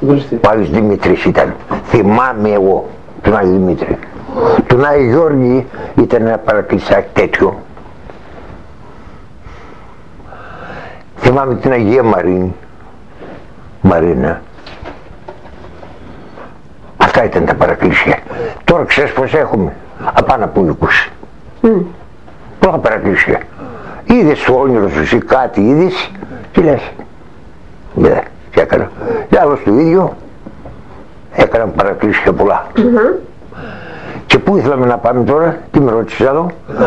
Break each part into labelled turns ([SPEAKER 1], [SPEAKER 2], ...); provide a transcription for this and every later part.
[SPEAKER 1] Ο Άγιος Δημήτρης ήταν. Θυμάμαι εγώ τον Άγιο Δημήτρη. Τον Άγιο Γιώργη ήταν ένα παρακλησάκι τέτοιο. Θυμάμαι την Αγία Μαρίνα. Αυτά ήταν τα παρακλήσια. Τώρα ξέρεις πως έχουμε απάνω από 20. Πρώτα παρακλήσια. Είδες το όνειρο σου ή κάτι είδες και λες και έκανα. Και άλλος το ίδιο έκαναν παρακλήσια πολλά. Και πού ήθελαμε να πάμε τώρα, τι με ρώτησες άλλο?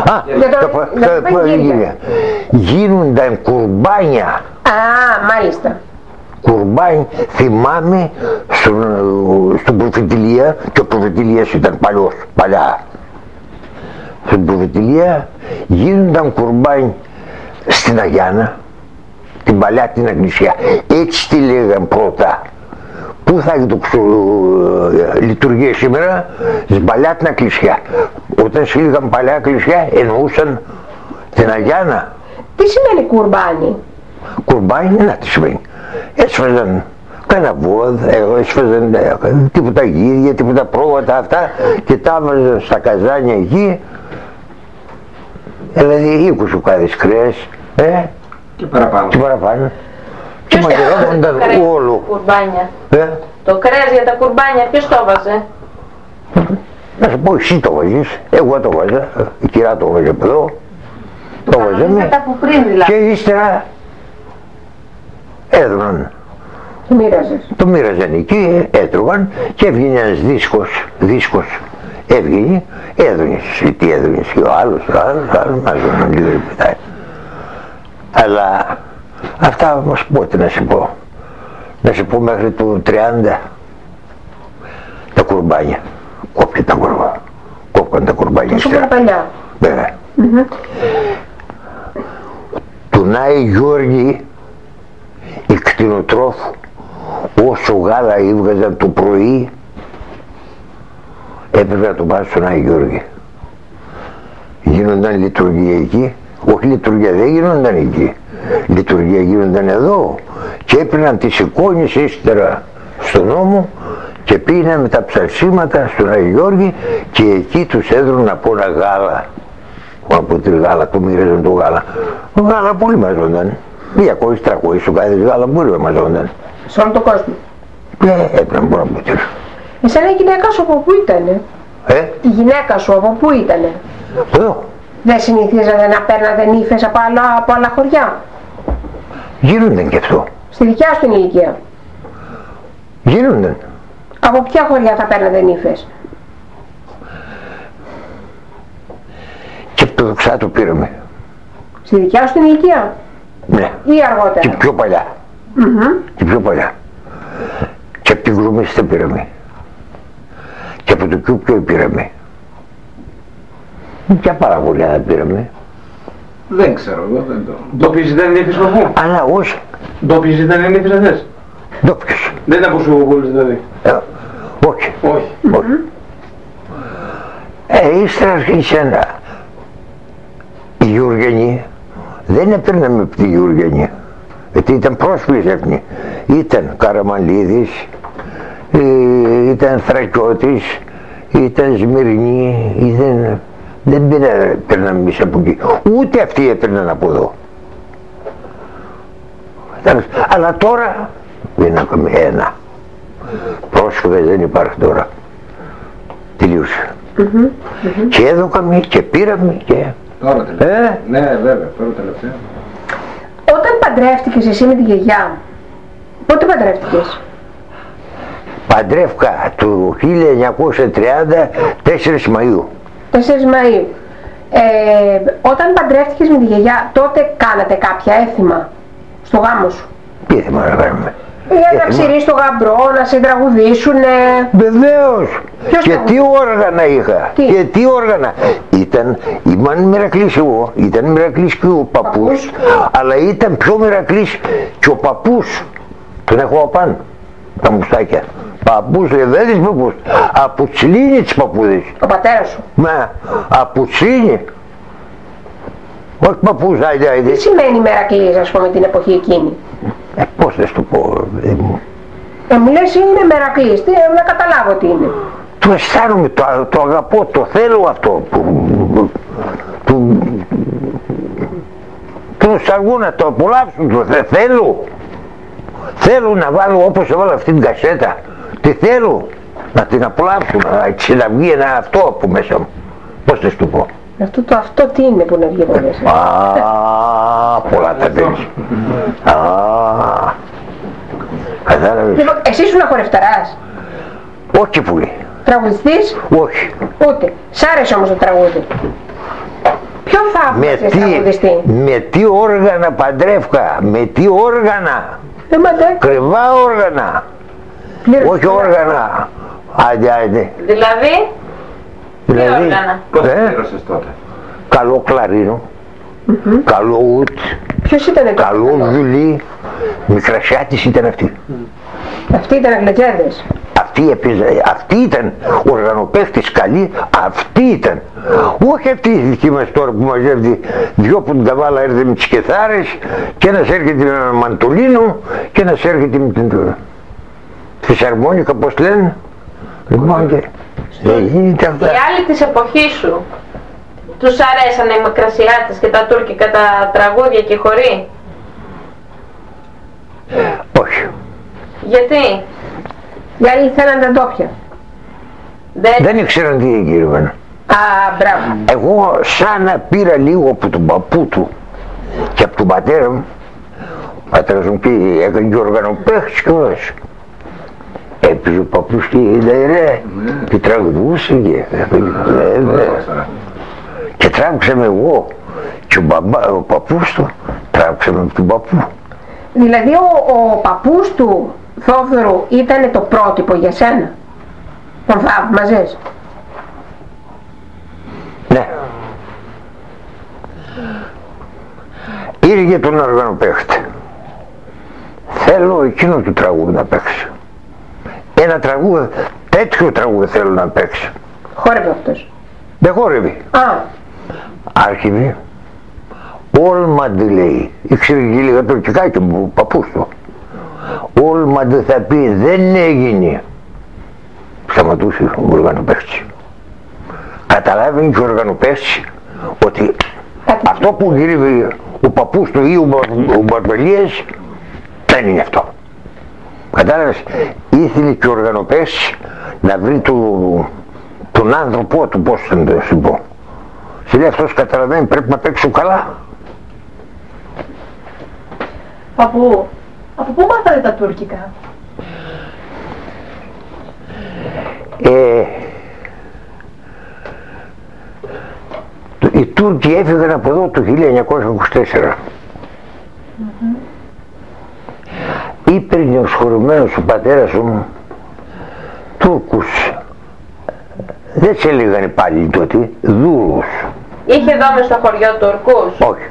[SPEAKER 1] Γίνονταν κουρμπάνια.
[SPEAKER 2] Α, μάλιστα.
[SPEAKER 1] Κουρμπάνι, θυμάμαι στον Προφητηλία, και ο Προφητηλίας ήταν παλιά. Στην Προφητηλία γίνονταν κουρμπάνι στην Αγιάνα, την παλιά την εκκλησία. Έτσι τη λέγαν πρώτα. Πού θα έχει το λειτουργία σήμερα? Στην παλιά την εκκλησία. Όταν σύλληγαν παλιά εκκλησία εννοούσαν την Αγιάνα.
[SPEAKER 2] Τι σημαίνει κουρμπάνι?
[SPEAKER 1] Κουρμπάνι, να τι σημαίνει. Έσφαζαν κάνα βόδ, έσφαζαν τίποτα γύρια, τίποτα πρόβατα αυτά και τα έβαζαν στα καζάνια εκεί. Δηλαδή 20 κάδες κρέας
[SPEAKER 3] και παραπάνω.
[SPEAKER 1] Και μαγειρεύονταν όλο.
[SPEAKER 2] Κουρμπάνια. Το κρέας για τα κουρμπάνια ποιος το έβαζε?
[SPEAKER 1] Να σου πω, εσύ το βάζεις, εγώ το βάζα, η κυρά το βάζε από εδώ. Το βάζαμε και ύστερα έδωναν. Το μοίραζαν εκεί, έτρωγαν και έβγαινε ένας δίσκος έβγαινε, έδωνες, τι έδωνες και ο άλλος, μαζόναν λίγο πετάει. Αλλά αυτά όμως πότε να σου πω μέχρι το 30 τα κουρμπάνια, κόπηκαν τα κουρμπάνια.
[SPEAKER 2] Τόσο παλιά.
[SPEAKER 1] Βέβαια. Τον Άι Γιώργη οι κτηνοτρόφοι όσο γάλα έβγαζαν το πρωί έπρεπε να το πάνε στον Άι Γιώργη. Γίνονταν λειτουργία εκεί, όχι λειτουργία δεν γίνονταν εκεί, λειτουργία γίνονταν εδώ και έπαιρναν τις εικόνες ύστερα στον νόμο και πήγαιναν με τα ψαρσίματα στον Άι Γιώργη και εκεί τους έδρουν από ένα γάλα. Από τη γάλα, το μοίραζαν το γάλα. Το γάλα πολύ μαζόνταν. 200-300 κάδες γάλα μπορεί να μαζόνταν.
[SPEAKER 2] Σε όλο τον κόσμο.
[SPEAKER 1] Έπρεπε να μπορώ να πω.
[SPEAKER 2] Εσένα η γυναίκα σου από πού ήτανε? Η γυναίκα σου από πού ήτανε?
[SPEAKER 1] Εδώ.
[SPEAKER 2] Δεν συνηθίζατε να παίρνατε νύφες από άλλα χωριά?
[SPEAKER 1] Γίνονταν και αυτό.
[SPEAKER 2] Στη δικιά σου την ηλικία?
[SPEAKER 1] Γίνονταν.
[SPEAKER 2] Από ποια χωριά θα παίρνατε νύφες?
[SPEAKER 1] Και από το Δοξάτο πήραμε.
[SPEAKER 2] Στη δικιά σου την ηλικία?
[SPEAKER 1] Ναι.
[SPEAKER 2] Ή αργότερα?
[SPEAKER 1] Και πιο παλιά. Και πιο παλιά. Και από την Γρούμιστα πήραμε. Και από το Κιούπιο πήραμε. Και πάρα πολλά πήραμε.
[SPEAKER 3] Δεν ξέρω εγώ, δεν το... Ντόπιες ήταν οι νύφες παππού?
[SPEAKER 1] Αλλά όχι.
[SPEAKER 3] Ντόπιες ήταν οι νύφες αυτές?
[SPEAKER 1] Ντόπιες.
[SPEAKER 3] Δεν ήταν από Σουβοπούλες δηλαδή?
[SPEAKER 1] Όχι.
[SPEAKER 3] Όχι.
[SPEAKER 1] Ύστερα αρχίσαν οι Γιουργενοί. Δεν έπαιρναμε από τη Γιουργενή. Γιατί ήταν πρόσφυγες αυτοί. Ήταν Καραμανλίδης, ήταν Θρακιώτης, ήταν Σμυρνή, δεν παίρναμε εμείς από εκεί. Ούτε αυτοί έπαιρναν από εδώ. Αλλά τώρα δεν έχουμε ένα. Πρόσφυγες δεν υπάρχει τώρα. Τελείωσε. Και έδωκαμε και πήραμε και...
[SPEAKER 3] Τώρα τελευταία. Ναι βέβαια, τώρα τελευταία.
[SPEAKER 2] Όταν παντρεύτηκες εσύ με τη γιαγιά, πότε παντρεύτηκες?
[SPEAKER 1] Παντρεύκα το 1930, 4 Μαΐου.
[SPEAKER 2] 4 Μαΐου. Όταν παντρεύτηκες με τη γιαγιά, τότε κάνατε κάποια έθιμα στο γάμο σου?
[SPEAKER 1] Τι έθιμα να κάνουμε?
[SPEAKER 2] Να ξηρείς το γαμπρό, να σε τραγουδήσουνε.
[SPEAKER 1] Βεβαίως. Και τι όργανα είχα. Και τι όργανα. Ήμουν μοιρακλής εγώ. Ήταν μοιρακλής και ο παππούς. Αλλά ήταν πιο μοιρακλής και ο παππούς. Τον έχω απάνω. Τα μουστάκια. Παππούς, δεν είσαι παππούς. Από τσιλίνι τις παππούδες.
[SPEAKER 2] Ο πατέρας σου?
[SPEAKER 1] Ναι. Από τσιλίνι. Όχι παππούς, άιντε.
[SPEAKER 2] Τι σημαίνει μερακλής, ας πούμε, την εποχή εκείνη?
[SPEAKER 1] Πώς θα σου το πω, παιδί μου.
[SPEAKER 2] Μου λες είναι Μερακλής, να καταλάβω τι είναι.
[SPEAKER 1] Το αισθάνομαι, το αγαπώ, το θέλω αυτό. Του αργού να το απολαύσουν, θέλω. Θέλω να βάλω όπως έβαλα αυτή την κασέτα. Τι θέλω, να την απολαύσουν, να βγει ένα αυτό από μέσα μου. Πώς θα σου πω.
[SPEAKER 2] Αυτό τι είναι που να βγει από μέσα.
[SPEAKER 1] Πολλά τα παίρνεις. Κατάλαβες.
[SPEAKER 2] Λοιπόν, εσύ ήσουν χορευταράς.
[SPEAKER 1] Όχι πολύ.
[SPEAKER 2] Τραγουδιστής.
[SPEAKER 1] Όχι.
[SPEAKER 2] Ούτε. Σ' άρεσε όμως το τραγούδι. Ποιον θαύμασες τραγουδιστή.
[SPEAKER 1] Με τι όργανα παντρεύκα. Με τι όργανα. Κρυβά όργανα. Όχι όργανα. Άντε.
[SPEAKER 4] Δηλαδή. Τι όργανα.
[SPEAKER 3] Πώς πλήρωσες τότε.
[SPEAKER 1] Καλό κλαρίνο. Καλό ουτ.
[SPEAKER 2] Ποιος ήταν το
[SPEAKER 1] καλό βιολί. Μικρασιάτης ήταν αυτή.
[SPEAKER 2] Αυτοί ήταν αγγλετζέδες.
[SPEAKER 1] Αυτή ήταν οργανοπαίχτης καλή, αυτή ήταν. Όχι αυτή η δική μας τώρα που μαζεύει δυο που την καβάλα έρθει με τις κεθάρες και ένας έρχεται με ένα μαντολίνο και ένας έρχεται με την φυσαρμόνικα, πώς λένε. Λοιπόν και
[SPEAKER 4] οι άλλοι της εποχής σου τους αρέσανε οι Μικρασιάτες και τα τουρκικά τα τραγούδια και οι χοροί.
[SPEAKER 1] Όχι.
[SPEAKER 4] Γιατί?
[SPEAKER 2] Γιατί θέλαν τα ντόπια.
[SPEAKER 1] Δεν ήξεραν τι έγινε.
[SPEAKER 2] Μπράβο.
[SPEAKER 1] Εγώ σαν να πήρα λίγο από τον παππού του και από τον πατέρα μου. Ο πατέρας μου πήγε, έκανε και οργανοπαίχτης και όλες. Έπαιζε ο παππούς και ρε και τραγουδούσε και τράβηξαμε εγώ και ο παππούς του τράβηξαμε από τον παππού.
[SPEAKER 2] Δηλαδή ο παππούς του Θόδωρου ήταν το πρότυπο για σένα. Τον θαύμαζες.
[SPEAKER 1] Ναι. Ήρθε τον οργανοπαίχτη. Θέλω εκείνο το τραγούδι να παίξω. Ένα τραγούδι, τέτοιο τραγούδι θέλω να παίξω.
[SPEAKER 2] Χόρευε αυτός.
[SPEAKER 1] Δεν χόρευε. Άρχιβε. Όλμαντι λέει. Ήξερε και λίγα τουρκικά και ο παππούς του. Όλμαντι θα πει δεν έγινε. Σταματούσε ο οργανοπαίχτης. Καταλάβαινε και ο οργανοπαίχτης ότι αυτό που γύριβε ο παππούς του ή ο Μπαρμπελίας δεν είναι αυτό. Κατάλαβες, ήθελε και ο οργανοπαίχτης να βρει τον άνθρωπό του, πώς θα σου πω. Σε λέει αυτός καταλαβαίνει πρέπει να παίξω καλά.
[SPEAKER 4] Από πού μάθατε τα τουρκικά?
[SPEAKER 1] Οι Τούρκοι έφυγαν από εδώ το 1924. Ήπαιρνε ο σχολημένος ο πατέρας μου Τούρκους. Δεν σε έλεγαν πάλι τότε, Δούρους.
[SPEAKER 4] Είχε εδώ μες στο χωριό Τουρκούς?
[SPEAKER 1] Όχι.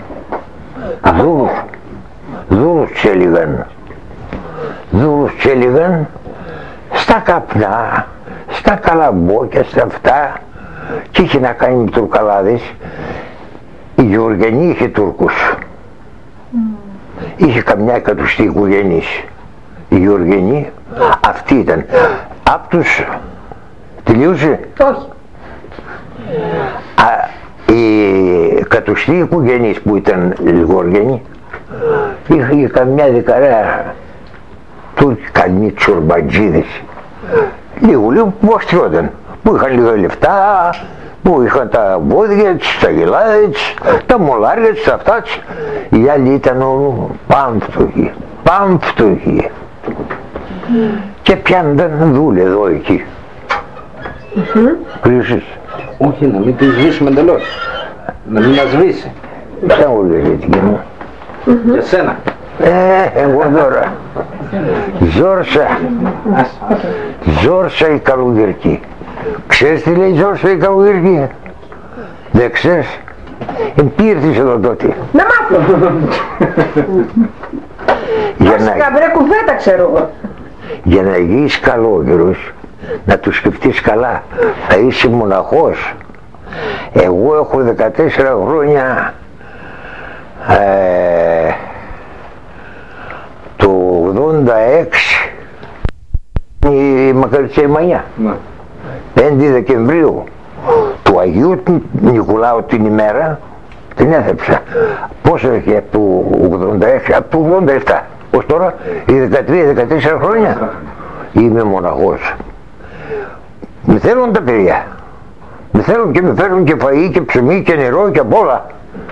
[SPEAKER 1] Δούρους τους έλεγαν. Δούρους τους έλεγαν στα καπνά, στα καλαμπόκια, στα αυτά. Και είχε να κάνει με Τουρκαλάδες. Η Γεωργιανή είχε Τούρκους. Είχε καμιά εκατοστή οικογένειες. Η Γεωργιανή αυτή ήταν. Απ' τους τελείωσε.
[SPEAKER 2] Όχι.
[SPEAKER 1] Οι εκατοστή οικογένειες που ήταν Γεωργιανή είχε καμιά δεκαρά Τούρκοι καλοί τσορμπατζίδες. Λίγο που αστιόταν. Που είχαν λίγα λεφτά, που είχαν τα βόδια τους, τα γελάδια τους, τα μολάρια τους, αυτά τους. Οι άλλοι ήταν πάμφτωχοι. Και πιάνονταν δούλε εδώ εκεί. Κρίσες.
[SPEAKER 3] Όχι, να μην τη σβήσουμε εντελώς. Να μην μας σβήσει.
[SPEAKER 1] Ποια μου λέει γιατί μου.
[SPEAKER 3] Για σένα.
[SPEAKER 1] Εγώ τώρα. Ζόρσα η Καλογερκή. Ξέρεις τι λέει Ζόρσα η Καλογερκή? Δεν ξέρεις? Τι ήρθες εδώ τότε?
[SPEAKER 2] Να μάθω. Βασικά βρε κουβέντα ξέρω εγώ.
[SPEAKER 1] Για να γίνεις καλόγερος, να το σκεφτείς καλά, θα είσαι μοναχός. Εγώ έχω 14 χρόνια το 86 η Μακαριτσία η Μανιά. 5 Δεκεμβρίου του Αγίου Νικολάου την ημέρα την έθεψα. Πόσο έχει από το 86, από το 87 ως τώρα, οι 13-14 χρόνια είμαι μοναχός. Με θέλουν τα παιδιά. Με θέλουν και με φέρουν και φαΐ και ψωμί και νερό και απ' όλα.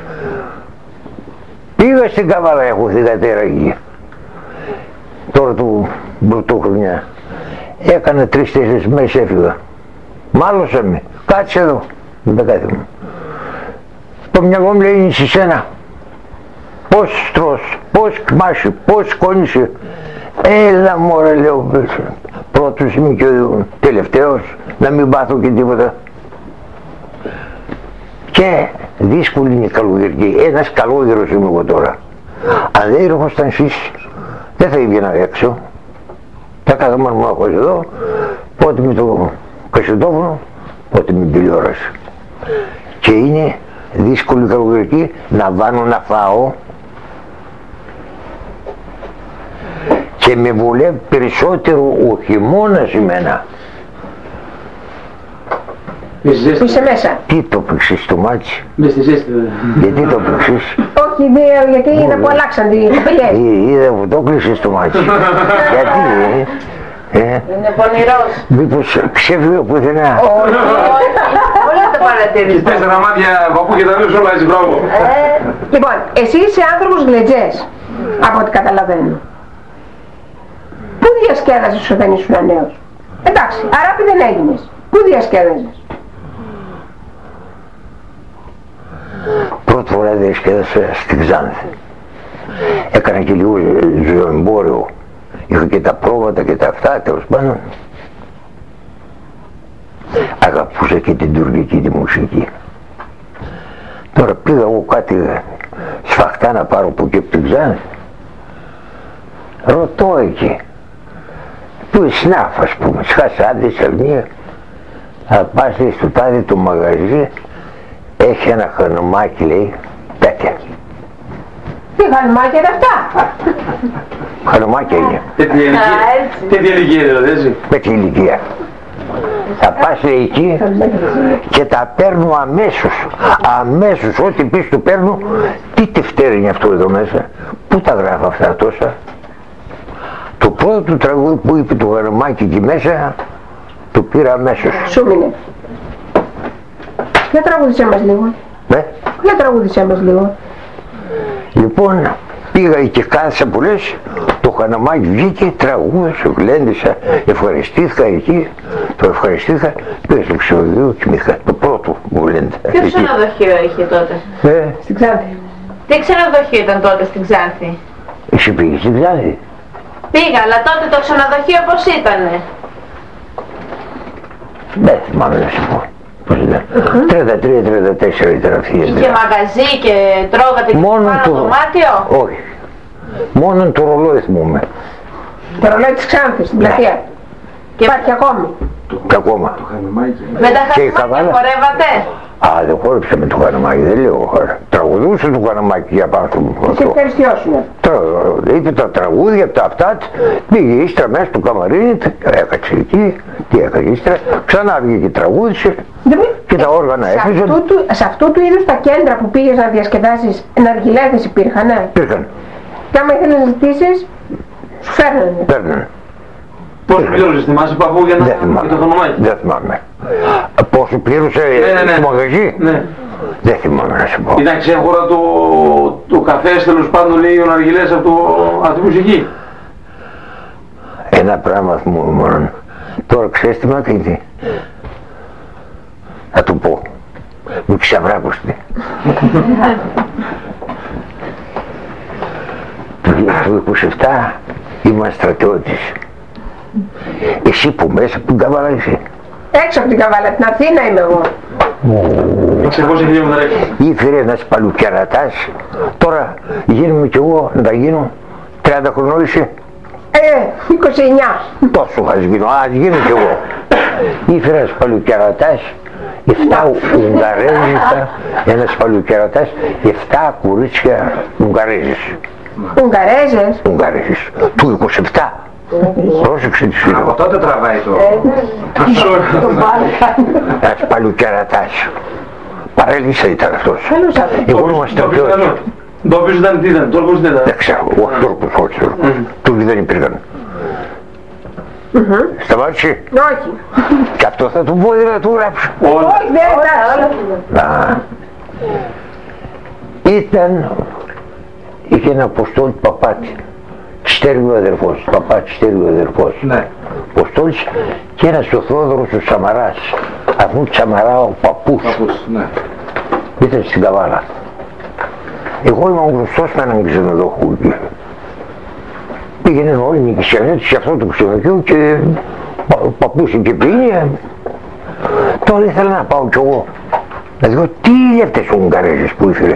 [SPEAKER 1] Πήγα στην Καβάλα, έχω θυγατέρα εκεί. Τώρα του πρωτοχρονιά. Έκανα 3-4 μέρες έφυγα. Μάλωσα με. Κάτσε εδώ. Δεν τα κάθε μου. Το μυαλό μου λέει είναι σε σένα. Πώς τρως, πώς κμάσαι, πώς σκόνησε. Έλα μωρέ λέω. Πρώτος είμαι και ο τελευταίος. Να μην πάθω και τίποτα. Και δύσκολη είναι η καλογερική. Ένας καλόγερος είμαι εγώ τώρα. Αν δεν ήρχοσταν εσείς, δεν θα έβγαινα έξω. Τα κάθε μόνο μου έχω εδώ, πότε με το κασετόφωνο, πότε με την τηλεόραση. Και είναι δύσκολη η καλογερική να βάνω να φάω και με βολεύει περισσότερο ο χειμώνας εμένα.
[SPEAKER 2] Που είσαι μέσα.
[SPEAKER 1] Τι το πήξεις το μάτσι?
[SPEAKER 3] Μες στη ζέστη βέβαια.
[SPEAKER 1] Γιατί το πήξεις?
[SPEAKER 2] Όχι, γιατί είναι που αλλάξαν οι κοπελιές.
[SPEAKER 1] Είδα που το κλείσεις το μάτσι. Γιατί
[SPEAKER 4] Είναι πονηρός.
[SPEAKER 1] μήπως ξέφυγε πουθενά?
[SPEAKER 4] Όλα τα παρατήρησα.
[SPEAKER 3] 4 μάτια παππού και τα δύο όλα έτσι, μπράβο.
[SPEAKER 2] Λοιπόν, εσύ είσαι άνθρωπος γλετζές, από ό,τι καταλαβαίνω. Πού διασκέδαζες όταν ήσουν νέος? Εντάξει, Αράπη δεν έγινες. Πού διασκέδαζες?
[SPEAKER 1] Πρώτη φορά διασκέδασα στη Ξάνθη. Έκανα και λίγο ζωοεμπόριο. Είχα και τα πρόβατα και τα αυτά, τέλος πάντων. Αγαπούσα και την τουρκική τη μουσική. Τώρα πήγα εγώ κάτι σφαχτά να πάρω από εκεί από την Ξάνθη. Ρωτώ εκεί. Του Σνάφ, ας πούμε, σχασάντη, σαλμία. Θα πας στο τάδι το μαγαζί, έχει ένα χανομάκι, λέει, τέτοια.
[SPEAKER 2] Τι χανομάκια είναι αυτά?
[SPEAKER 1] Χανομάκια είναι.
[SPEAKER 3] Τέτοια ηλικία δηλαδή, έτσι.
[SPEAKER 1] Με την ηλικία. Θα πας εκεί και τα παίρνω αμέσως. Αμέσως, ό,τι πεις του παίρνω. Τι τευτέρι είναι αυτό εδώ μέσα? Πού τα γράφω αυτά τόσα? Το πρώτο του τραγούδι που είπε το Χανομάκι εκεί μέσα, το πήρα αμέσως.
[SPEAKER 2] Σου μείνε. Για τραγούδισέ μας λίγο. Για τραγούδισέ μας λίγο.
[SPEAKER 1] Λοιπόν, πήγα και κάθισα πολλές, το Χανομάκι βγήκε, τραγούδισα, γλέντισα, ευχαριστήθηκα εκεί, το ευχαριστήθηκα, πήγα στο ξενοδοχείο και μήχα το πρώτο μου γλέντισα.
[SPEAKER 4] Ποιο ξενοδοχείο είχε τότε?
[SPEAKER 2] Στην Ξάνθη.
[SPEAKER 4] Τι ξενοδοχείο ήταν τότε στην Ξάνθη?
[SPEAKER 1] Εσύ πήγες στην Ξάνθη?
[SPEAKER 4] Πήγα, αλλά τότε το ξενοδοχείο πώς ήτανε?
[SPEAKER 1] Δεν θυμάμαι να σου πω. Πώς ήταν? 33-34 ήταν αυτή.
[SPEAKER 4] Είχε μαγαζί και τρώγατε και πάνω το δωμάτιο?
[SPEAKER 1] Όχι. Μόνο το ρολόι θυμούμαι.
[SPEAKER 2] Το ρολόι της Ξάνθης, στην πλατεία. Και υπάρχει ακόμη.
[SPEAKER 1] Και ακόμα.
[SPEAKER 4] Με τα χανομάκια χορεύατε?
[SPEAKER 1] Α, δεν χόρεψα με το Χανομάκι, δεν λέω χώρα. Τραγουδούσε το Χανομάκι για πάνω του.
[SPEAKER 2] Σε ευχαριστιώσουνε.
[SPEAKER 1] Είπε τα τραγούδια, τα αυτά, πήγε ύστερα μέσα στο καμαρίνι, έκατσε εκεί, τι έκανε ύστερα, ξανά βγήκε και τραγούδισε και τα όργανα έφυγαν.
[SPEAKER 2] Σε αυτού του είδους τα κέντρα που πήγες να διασκεδάσεις, ναργιλέδες υπήρχανε?
[SPEAKER 1] Υπήρχαν.
[SPEAKER 2] Και άμα ήθελες να ζητήσεις, σου φέρνανε.
[SPEAKER 1] Παίρνανε.
[SPEAKER 3] Πόσο πλήρωσες, θυμάσαι παππού για το Χανομάκι?
[SPEAKER 1] Δεν θυμάμαι. Πόσο πλήρωσε το μαγαζί?
[SPEAKER 3] Ναι.
[SPEAKER 1] Δεν θυμάμαι να σου πω.
[SPEAKER 3] Ήταν ξέχωρα το καφές, τέλος πάντων, λέει ο ναργιλές από τη μουσική.
[SPEAKER 1] Ένα πράγμα θυμούμαι μόνο. Τώρα ξέρεις τι μ' έκανε? Θα του πω. Μου ξαβράκωστη. Το 27 ήμουν στρατιώτης. Εσύ που μέσα από την Καβάλα είσαι?
[SPEAKER 2] Έξω από την Καβάλα, την Αθήνα είμαι εγώ.
[SPEAKER 3] 600 χιλιόμετρα έξω.
[SPEAKER 1] Ήφερε ένας παλουκιαρατάς. Τώρα γίνομαι κι εγώ να τα γίνω. 30 χρονών είσαι?
[SPEAKER 2] 29.
[SPEAKER 1] Τόσο θα γίνω, ας γίνω κι εγώ. Ήφερε ένας παλουκιαρατάς, 7 Ουγγαρέζικα, ένας παλουκιαρατάς, 7 κορίτσια Ουγγαρέζες.
[SPEAKER 2] Ουγγαρέζες?
[SPEAKER 1] Ουγγαρέζες, του 27. Πρόσεξε τη φίλη.
[SPEAKER 3] Από τότε τραβάει το...
[SPEAKER 1] Ένας παλουκερατάς. Παρέλυσα ήταν αυτός. Εγώ ήμουν στρατιώτης.
[SPEAKER 3] Ντόπιος ήταν, τι ήταν, Τούρκος δεν ήταν.
[SPEAKER 1] Δεν ξέρω, όχι Τούρκος, όχι Τούρκος. Τούρκοι δεν υπήρχαν. Σταμάτησε.
[SPEAKER 2] Όχι.
[SPEAKER 1] Και αυτό θα του πω να του γράψω.
[SPEAKER 2] Όχι, δεν εντάξει.
[SPEAKER 1] Είχε ένα Αποστόλη Παπάτη. Στέργιο αδερφός, Παπάτη Στέργιο αδερφός.
[SPEAKER 3] Ναι.
[SPEAKER 1] Αποστόλης και ένας ο Θόδωρος ο Σαμαράς. Αφού Σαμαρά ο παππούς.
[SPEAKER 3] Ναι.
[SPEAKER 1] Ήταν στην Καβάλα. Εγώ ήμουν γνωστός με έναν ξενοδοχό. Πήγαινε όλοι οι νοικισιανέτες σε αυτό το ξενοδοχείο και παππούσε και πήγαινε. Τώρα ήθελα να πάω κι εγώ. Να δω τι είναι αυτές οι Ουγγαρέζες που ήφερε.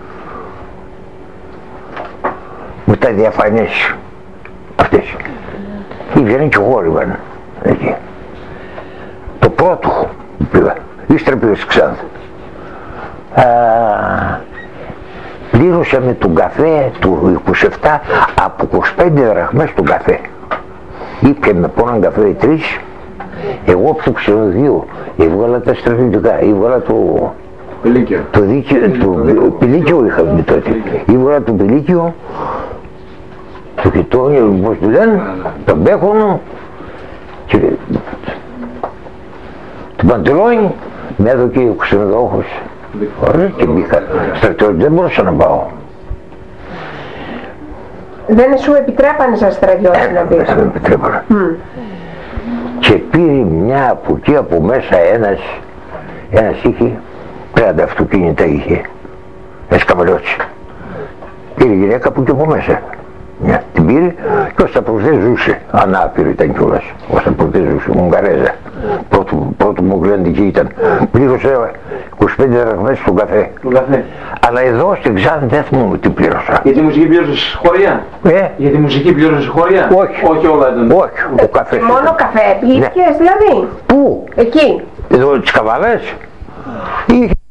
[SPEAKER 1] Με τα διαφανές αυτές. Ήβγαινε και γόρυβαν εκεί. Το πρώτο που πήγα, ύστερα πήγα στη Ξάνθη. Πλήρωσα με τον καφέ του 27 από 25 δραχμές τον καφέ. Ήπια με πόναν καφέ 3, εγώ από το ξενοδοχείο έβγαλα τα στρατιωτικά, έβγαλα το πηλίκιο είχαμε τότε. Έβγαλα το πηλίκιο, το κοιτώνιο, πώς του λένε, τον μπέχονο και το παντελόνι, με έδωκε ο ξενοδόχος. Ωραία, και μπήκα στρατιώτη, δεν μπορούσα να πάω.
[SPEAKER 2] Δεν σου επιτρέπανε σαν στρατιώτη να πεις.
[SPEAKER 1] Δεν με επιτρέπανε. Και πήρε μια από εκεί από μέσα ένας είχε, 30 αυτοκίνητα είχε, ένας καμελότσι. Πήρε γυναίκα που και από μέσα. Μια, την πήρε και ως τα προχθές ζούσε, ανάπηρο ήταν κιόλας, ως τα προχθές ζούσε, Ουγγαρέζα. Πρώτο μου γλεντική ήταν. Πλήρωσα 25 δραχμές στον καφέ. Αλλά εδώ στην Ξάνθη δεν θυμούμαι τι πλήρωσα.
[SPEAKER 3] Για τη μουσική πλήρωσες χωριά. Για τη μουσική πλήρωσες χωριά.
[SPEAKER 1] Όχι.
[SPEAKER 3] Όχι όλα ήταν.
[SPEAKER 1] Όχι, ο καφές.
[SPEAKER 2] Μόνο καφέ πήγες δηλαδή.
[SPEAKER 1] Πού?
[SPEAKER 2] Εκεί.
[SPEAKER 1] Εδώ τις Καβάλες.